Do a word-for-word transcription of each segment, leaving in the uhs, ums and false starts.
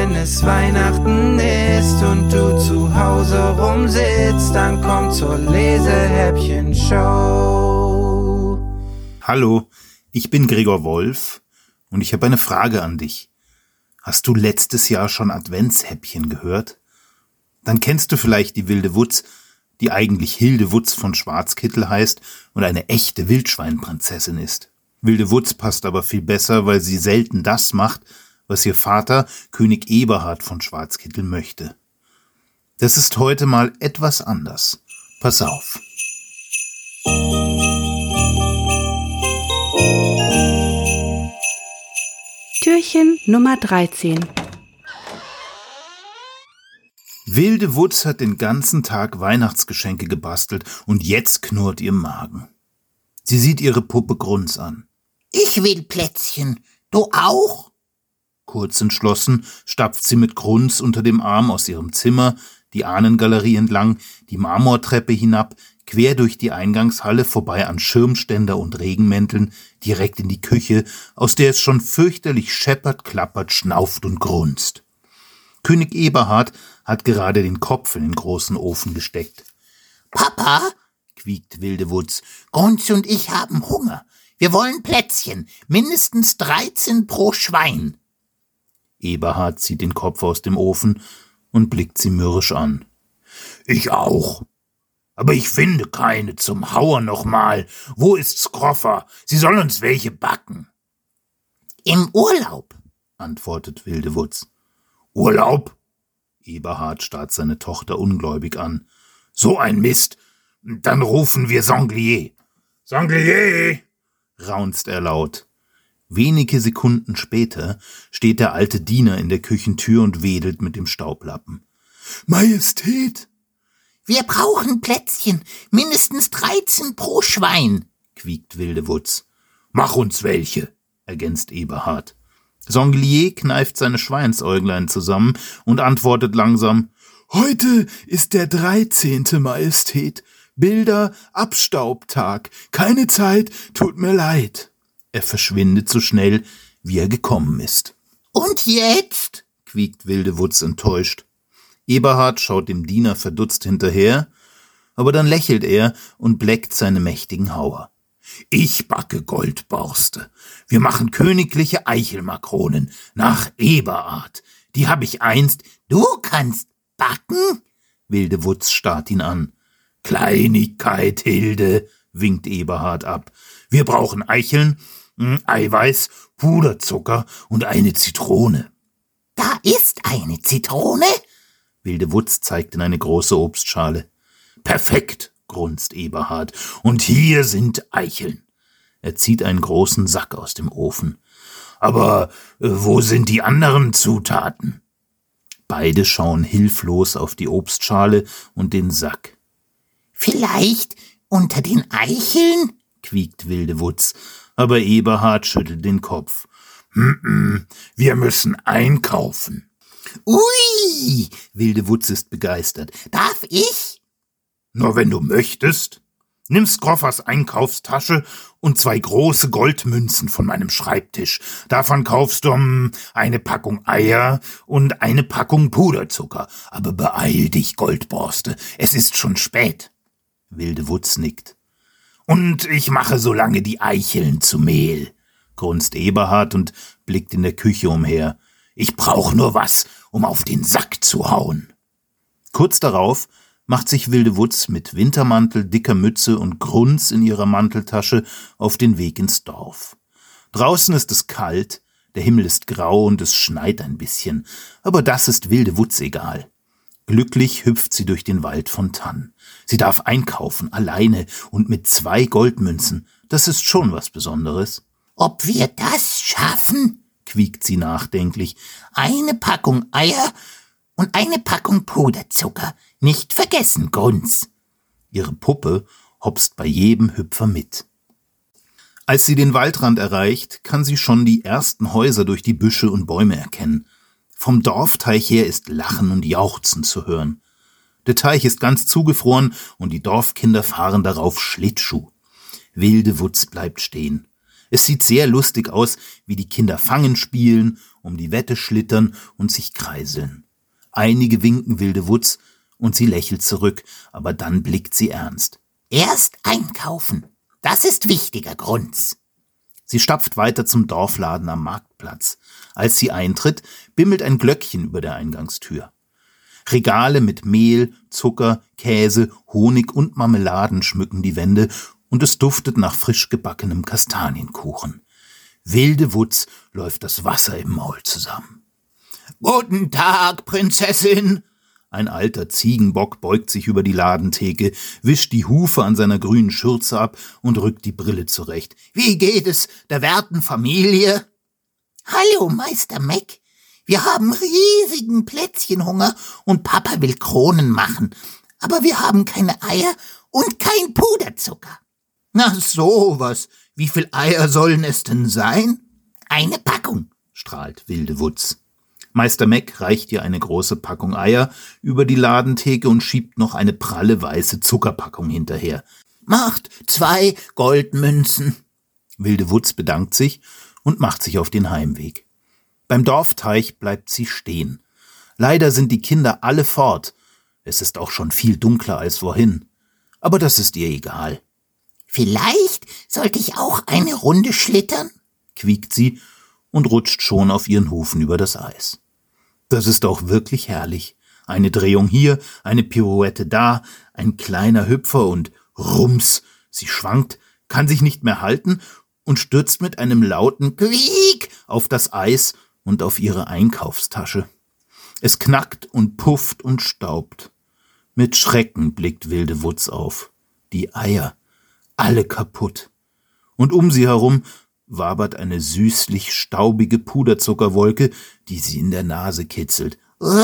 wenn es Weihnachten ist und du zu Hause rumsitzt, dann komm zur Lesehäppchen-Show. Hallo, ich bin Gregor Wolf und ich habe eine Frage an dich. Hast du letztes Jahr schon Adventshäppchen gehört? Dann kennst du vielleicht die Wilde Wutz, die eigentlich Hilde Wutz von Schwarzkittel heißt und eine echte Wildschweinprinzessin ist. Wilde Wutz passt aber viel besser, weil sie selten das macht, was ihr Vater, König Eberhard von Schwarzkittel, möchte. Das ist heute mal etwas anders. Pass auf. Türchen Nummer dreizehn. Wilde Wutz hat den ganzen Tag Weihnachtsgeschenke gebastelt und jetzt knurrt ihr Magen. Sie sieht ihre Puppe Grunz an. Ich will Plätzchen. Du auch? Kurz entschlossen stapft sie mit Grunz unter dem Arm aus ihrem Zimmer, die Ahnengalerie entlang, die Marmortreppe hinab, quer durch die Eingangshalle, vorbei an Schirmständer und Regenmänteln, direkt in die Küche, aus der es schon fürchterlich scheppert, klappert, schnauft und grunzt. König Eberhard hat gerade den Kopf in den großen Ofen gesteckt. Papa, quiekt Wilde Wutz, Grunz und ich haben Hunger. Wir wollen Plätzchen, mindestens dreizehn pro Schwein. Eberhard zieht den Kopf aus dem Ofen und blickt sie mürrisch an. Ich auch. Aber ich finde keine zum Hauer noch mal. Wo ist Skroffer? Sie soll uns welche backen. Im Urlaub, antwortet Wilde Wutz. Urlaub? Eberhard starrt seine Tochter ungläubig an. So ein Mist. Dann rufen wir Sanglier. Sanglier! Raunzt er laut. Wenige Sekunden später steht der alte Diener in der Küchentür und wedelt mit dem Staublappen. Majestät! Wir brauchen Plätzchen, mindestens dreizehn pro Schwein, quiekt Wilde Wutz. Mach uns welche, ergänzt Eberhard. Sanglier kneift seine Schweinsäuglein zusammen und antwortet langsam. Heute ist der dreizehnte Majestät. Bilder, Abstaubtag. Keine Zeit, tut mir leid. Er verschwindet so schnell, wie er gekommen ist. Und jetzt? Quiekt Wilde Wutz enttäuscht. Eberhard schaut dem Diener verdutzt hinterher, aber dann lächelt er und bleckt seine mächtigen Hauer. Ich backe Goldborste. Wir machen königliche Eichelmakronen nach Eberart. Die hab ich einst. Du kannst backen? Wilde Wutz starrt ihn an. Kleinigkeit, Hilde, winkt Eberhard ab. Wir brauchen Eicheln, Eiweiß, Puderzucker und eine Zitrone. Da ist eine Zitrone? Wilde Wutz zeigt in eine große Obstschale. Perfekt, grunzt Eberhard. Und hier sind Eicheln. Er zieht einen großen Sack aus dem Ofen. Aber äh, wo sind die anderen Zutaten? Beide schauen hilflos auf die Obstschale und den Sack. Vielleicht unter den Eicheln? Quiekt Wilde Wutz, aber Eberhard schüttelt den Kopf. Mm-mm, wir müssen einkaufen. Ui, Wilde Wutz ist begeistert. Darf ich? Nur wenn du möchtest. Nimm Skroffers Einkaufstasche und zwei große Goldmünzen von meinem Schreibtisch. Davon kaufst du um, eine Packung Eier und eine Packung Puderzucker. Aber beeil dich, Goldborste, es ist schon spät. Wilde Wutz nickt. Und ich mache so lange die Eicheln zu Mehl, grunzt Eberhard und blickt in der Küche umher. Ich brauch nur was, um auf den Sack zu hauen. Kurz darauf macht sich Wilde Wutz mit Wintermantel, dicker Mütze und Grunz in ihrer Manteltasche auf den Weg ins Dorf. Draußen ist es kalt, der Himmel ist grau und es schneit ein bisschen, aber das ist Wilde Wutz egal. Glücklich hüpft sie durch den Wald von Tann. Sie darf einkaufen, alleine und mit zwei Goldmünzen. Das ist schon was Besonderes. Ob wir das schaffen? Quiekt sie nachdenklich. Eine Packung Eier und eine Packung Puderzucker. Nicht vergessen, Grunz. Ihre Puppe hopst bei jedem Hüpfer mit. Als sie den Waldrand erreicht, kann sie schon die ersten Häuser durch die Büsche und Bäume erkennen. Vom Dorfteich her ist Lachen und Jauchzen zu hören. Der Teich ist ganz zugefroren und die Dorfkinder fahren darauf Schlittschuh. Wilde Wutz bleibt stehen. Es sieht sehr lustig aus, wie die Kinder Fangen spielen um die Wette schlittern und sich kreiseln. Einige winken Wildewutz und sie lächelt zurück, aber dann blickt sie ernst. Erst einkaufen, das ist wichtiger, Grunz. Sie stapft weiter zum Dorfladen am Marktplatz. Als sie eintritt, bimmelt ein Glöckchen über der Eingangstür. Regale mit Mehl, Zucker, Käse, Honig und Marmeladen schmücken die Wände und es duftet nach frisch gebackenem Kastanienkuchen. Wildewutz läuft das Wasser im Maul zusammen. »Guten Tag, Prinzessin!« Ein alter Ziegenbock beugt sich über die Ladentheke, wischt die Hufe an seiner grünen Schürze ab und rückt die Brille zurecht. »Wie geht es der werten Familie?« »Hallo, Meister Meck. Wir haben riesigen Plätzchenhunger und Papa will Kronen machen. Aber wir haben keine Eier und kein Puderzucker.« »Na sowas. Wie viel Eier sollen es denn sein?« »Eine Packung«, strahlt Wildewutz. Meister Meck reicht ihr eine große Packung Eier über die Ladentheke und schiebt noch eine pralle weiße Zuckerpackung hinterher. »Macht zwei Goldmünzen.« Wildewutz bedankt sich und macht sich auf den Heimweg. Beim Dorfteich bleibt sie stehen. Leider sind die Kinder alle fort. Es ist auch schon viel dunkler als vorhin. Aber das ist ihr egal. »Vielleicht sollte ich auch eine Runde schlittern?« quiekt sie und rutscht schon auf ihren Hufen über das Eis. Das ist auch wirklich herrlich. Eine Drehung hier, eine Pirouette da, ein kleiner Hüpfer und rums. Sie schwankt, kann sich nicht mehr halten und stürzt mit einem lauten Quiek auf das Eis und auf ihre Einkaufstasche. Es knackt und pufft und staubt. Mit Schrecken blickt Wildewutz auf. Die Eier, alle kaputt. Und um sie herum wabert eine süßlich staubige Puderzuckerwolke, die sie in der Nase kitzelt.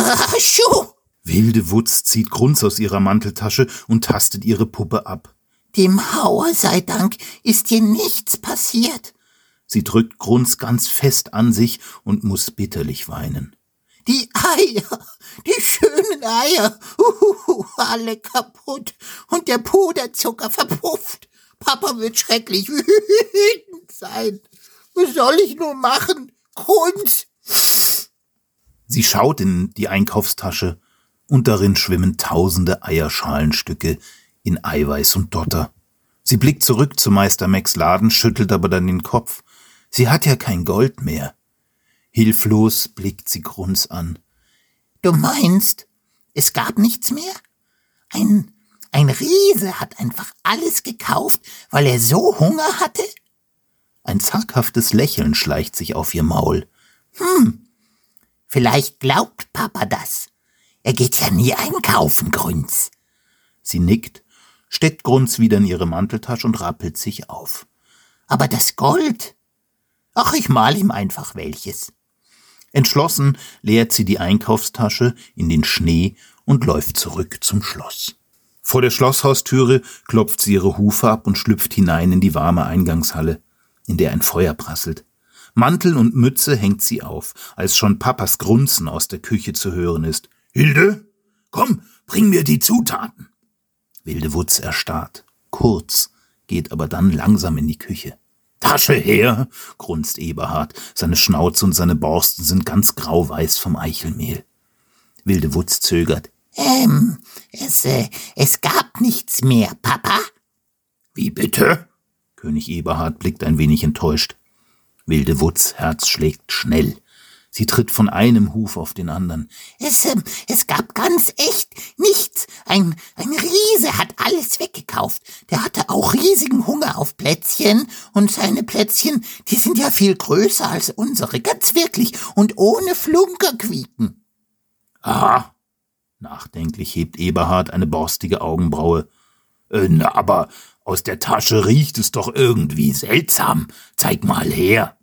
Schuh! Wildewutz zieht Grunz aus ihrer Manteltasche und tastet ihre Puppe ab. »Dem Hauer sei Dank ist hier nichts passiert.« Sie drückt Grunz ganz fest an sich und muss bitterlich weinen. »Die Eier, die schönen Eier, uhuhu, alle kaputt und der Puderzucker verpufft. Papa wird schrecklich wütend sein. Was soll ich nur machen, Grunz?« Sie schaut in die Einkaufstasche und darin schwimmen tausende Eierschalenstücke in Eiweiß und Dotter. Sie blickt zurück zu Meister Mecks Laden, schüttelt aber dann den Kopf. Sie hat ja kein Gold mehr. Hilflos blickt sie Grunz an. »Du meinst, es gab nichts mehr? Ein, ein Riese hat einfach alles gekauft, weil er so Hunger hatte?« Ein zaghaftes Lächeln schleicht sich auf ihr Maul. »Hm, vielleicht glaubt Papa das. Er geht ja nie einkaufen, Grunz.« Sie nickt, steckt Grunz wieder in ihre Manteltasche und rappelt sich auf. »Aber das Gold? Ach, ich mal ihm einfach welches.« Entschlossen leert sie die Einkaufstasche in den Schnee und läuft zurück zum Schloss. Vor der Schlosshaustüre klopft sie ihre Hufe ab und schlüpft hinein in die warme Eingangshalle, in der ein Feuer prasselt. Mantel und Mütze hängt sie auf, als schon Papas Grunzen aus der Küche zu hören ist. »Hilde, komm, bring mir die Zutaten!« Wildewutz erstarrt. Kurz, geht aber dann langsam in die Küche. »Tasche her«, grunzt Eberhard. Seine Schnauze und seine Borsten sind ganz grauweiß vom Eichelmehl. Wildewutz zögert. Ähm, es, äh, es gab nichts mehr, Papa.« »Wie bitte?« König Eberhard blickt ein wenig enttäuscht. Wildewutz' Herz schlägt schnell. Sie tritt von einem Huf auf den anderen. Es, äh, es gab ganz echt nichts. Ein, ein Riese hat alles weggekauft. Der hatte auch riesigen Hunger auf Plätzchen. Und seine Plätzchen, die sind ja viel größer als unsere. Ganz wirklich. Und ohne Flunkerquieken.« »Aha.« Nachdenklich hebt Eberhard eine borstige Augenbraue. Äh, na, aber aus der Tasche riecht es doch irgendwie seltsam. Zeig mal her.«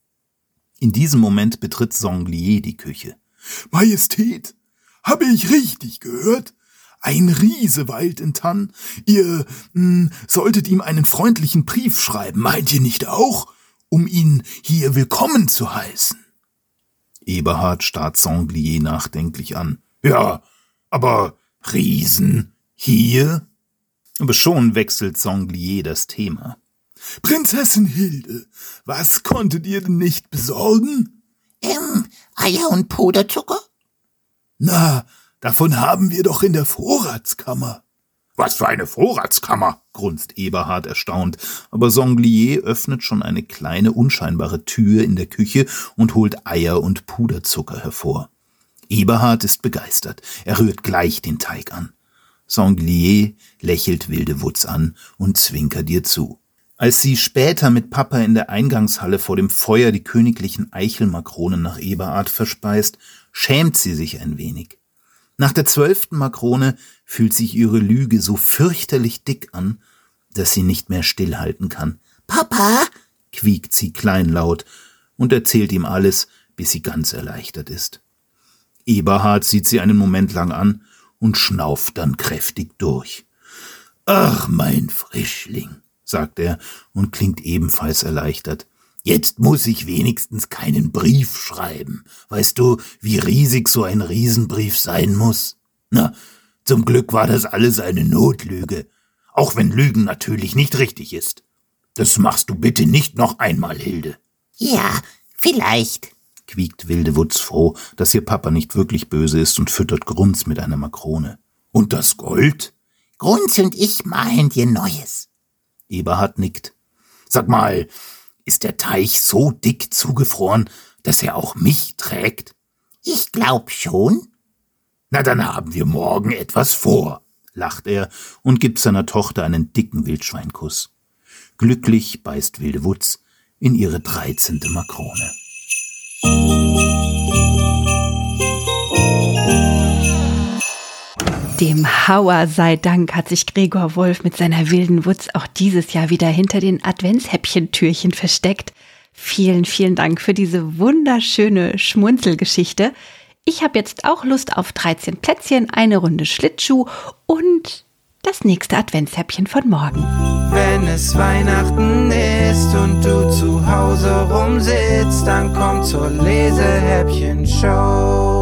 In diesem Moment betritt Sanglier die Küche. »Majestät, habe ich richtig gehört? Ein Riese weilt in Tann. Ihr mh, solltet ihm einen freundlichen Brief schreiben, meint ihr nicht auch? Um ihn hier willkommen zu heißen.« Eberhard starrt Sanglier nachdenklich an. »Ja, aber Riesen hier?« Aber schon wechselt Sanglier das Thema. »Prinzessin Hilde, was konntet ihr denn nicht besorgen?« Ähm, Eier und Puderzucker? Na, davon haben wir doch in der Vorratskammer. Was für eine Vorratskammer, grunzt Eberhard erstaunt, aber Sanglier öffnet schon eine kleine, unscheinbare Tür in der Küche und holt Eier und Puderzucker hervor. Eberhard ist begeistert, er rührt gleich den Teig an. Sanglier lächelt Wildewutz an und zwinkert ihr zu. Als sie später mit Papa in der Eingangshalle vor dem Feuer die königlichen Eichelmakronen nach Eberhard verspeist, schämt sie sich ein wenig. Nach der zwölften Makrone fühlt sich ihre Lüge so fürchterlich dick an, dass sie nicht mehr stillhalten kann. Papa, quiekt sie kleinlaut und erzählt ihm alles, bis sie ganz erleichtert ist. Eberhard sieht sie einen Moment lang an und schnauft dann kräftig durch. »Ach, mein Frischling«, sagt er und klingt ebenfalls erleichtert. »Jetzt muss ich wenigstens keinen Brief schreiben. Weißt du, wie riesig so ein Riesenbrief sein muss? Na, zum Glück war das alles eine Notlüge. Auch wenn Lügen natürlich nicht richtig ist. Das machst du bitte nicht noch einmal, Hilde.« »Ja, vielleicht«, quiekt Wildewutz froh, dass ihr Papa nicht wirklich böse ist und füttert Grunz mit einer Makrone. »Und das Gold?« »Grunz und ich malen dir Neues.« Eberhard nickt. »Sag mal, ist der Teich so dick zugefroren, dass er auch mich trägt?« »Ich glaub schon.« »Na, dann haben wir morgen etwas vor«, lacht er und gibt seiner Tochter einen dicken Wildschweinkuss. Glücklich beißt Wildewutz in ihre dreizehnte Makrone. Dem Hauer sei Dank hat sich Gregor Wolf mit seiner wilden Wutz auch dieses Jahr wieder hinter den Adventshäppchentürchen versteckt. Vielen, vielen Dank für diese wunderschöne Schmunzelgeschichte. Ich habe jetzt auch Lust auf dreizehn Plätzchen, eine Runde Schlittschuh und das nächste Adventshäppchen von morgen. Wenn es Weihnachten ist und du zu Hause rumsitzt, dann komm zur Lesehäppchen-Show.